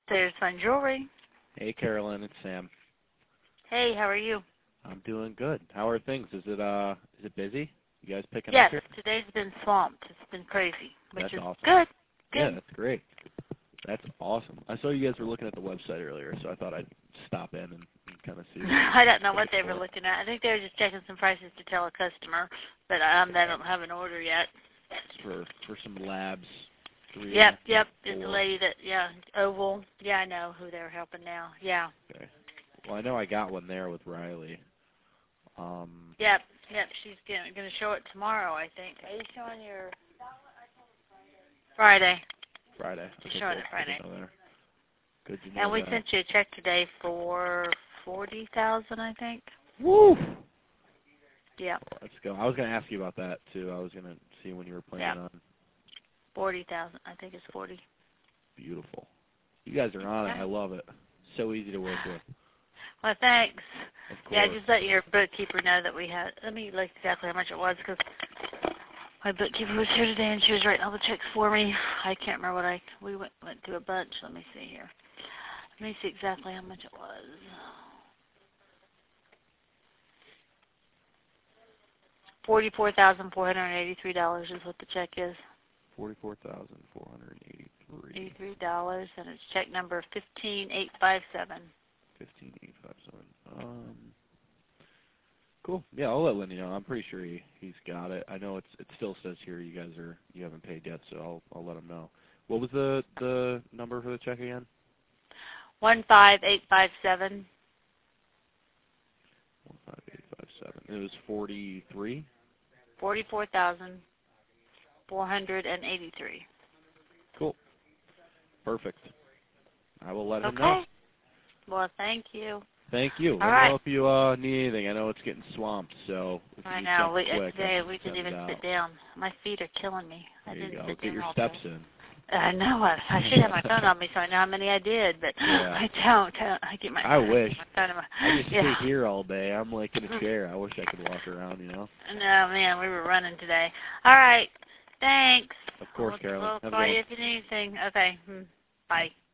There's Fun Jewelry. Hey, Carolyn, it's Sam. Hey, how are you? I'm doing good. How are things? Is it busy? You guys picking up Yes, here? today's been swamped. It's been crazy, which That's is awesome. good. Yeah, Good. that's great. That's awesome. I saw you guys were looking at the website earlier, so I thought I'd stop in and kind of see. I don't know what they were looking at. I think they were just checking some prices to tell a customer, but they don't have an order yet. For some labs. Yep. It's the lady that, Oval. Yeah, I know who they're helping now. Yeah. Okay. Well, I know I got one there with Riley. Yep. She's going to show it tomorrow, I think. Are you showing your Friday? Friday. She's Okay, showing cool. it Friday. Good to know there. Good to know And we that. sent you a check today for $40,000, I think. Woo! Yeah. Well, let's go. I was going to ask you about that, too. I was going to see when you were planning on. 40,000. I think it's 40. Beautiful. You guys are on it. I love it. So easy to work with. Well, thanks. Of course. Yeah, just let your bookkeeper know that we had. Let me look exactly how much it was because my bookkeeper was here today and she was writing all the checks for me. I can't remember what we went through a bunch. Let me see here. Let me see exactly how much it was. $44,483 is what the check is. $44,483. $83, and it's check number 15857. 15857. Cool. Yeah, I'll let Lenny know. I'm pretty sure he's got it. I know it still says here you haven't paid yet, so I'll let him know. What was the number for the check again? 15857. 15857. It was 43. 44,483. Cool. Perfect. I will let him know. Okay. Well, thank you. Thank you. All Let right. me know if you need anything. I know it's getting swamped, so if you I need know. something quick, Today we didn't even sit down. My feet are killing me. There I you didn't go. sit Get down your all steps day. in. I know. I should have my phone on me so I know how many I did, but Yeah. I don't. I get my. I wish. My phone in my, I just sit here all day. I'm like in a chair. I wish I could walk around, No, man, we were running today. All right. Thanks. Of course, Carolyn. We'll Have a call good you one. if you need anything. Okay. Bye.